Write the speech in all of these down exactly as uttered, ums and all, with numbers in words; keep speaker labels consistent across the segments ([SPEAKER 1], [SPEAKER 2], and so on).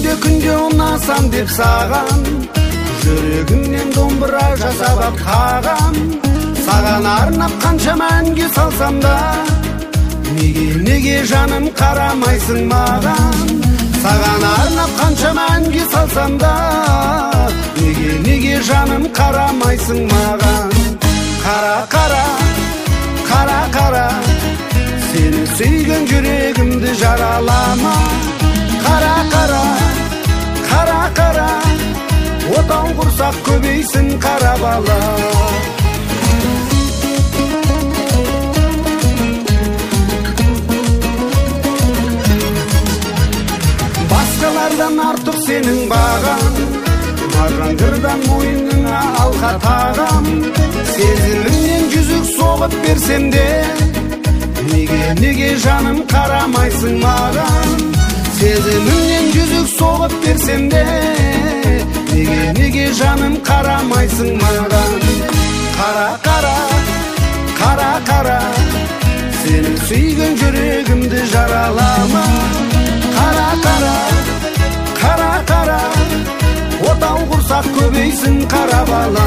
[SPEAKER 1] күнде күнде ұнасам деп саған, жүрегімнен домбыра жасап ап қағам. Саған арнап қаншама әнге салсам да, неге неге жаным қарамайсың маған? Саған арнап қаншама әнге салсам да, неге неге жаным қарамайсың маған? Қара қара, қара қара, сені сүйген жүрегімді жаралама. Қара қара, қара қара, отау құрсақ көбейсін қара бала. Басқалардан артық сенің бағам, маған қырдан мойныңа алқа тағам. Сезімімнен жүзік соғып берсем де, неге неге жаным қарамайсың маған? Сезімімнен жүзік соғып берсем де, неге неге жаным қарамайсың маған? Қара қара, қара қара, сені сүйген жүрегімді жаралама. Қара қара, қара қара, отау құрсақ көбейсін қара бала.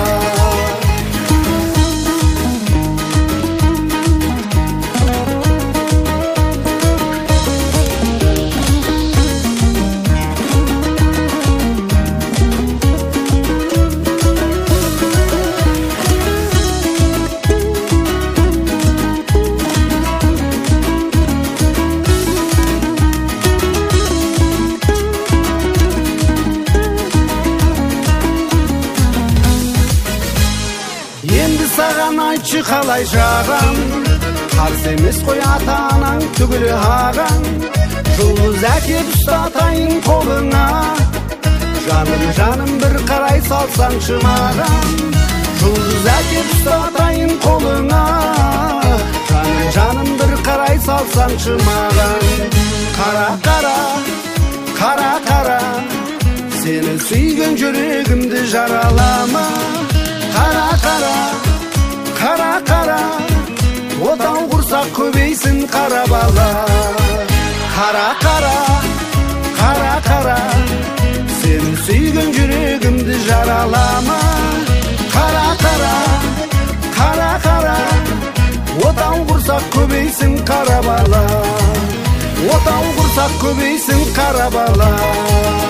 [SPEAKER 1] Саған айтшы қалай жағам, қарсы емес қой ата-анаң түгілі ағаң. Жұлдыз әкеп ұстатайын қолыңа, жаным жаным бір қарай салсаңшы маған. Жұлдыз әкеп ұстатайын қолыңа, жаным жаным бір қарай салсаңшы маған. Қара қара, қара қара, сені сүйген жүрегімді жаралама. Қара қара, қара қара, отау құрсақ көбейсін қара бала. Қара қара, қара қара, сені сүйген жүрегімді жаралама. Қара қара, қара қара, отау құрсақ көбейсін қара бала. Отау құрсақ көбейсін қара бала.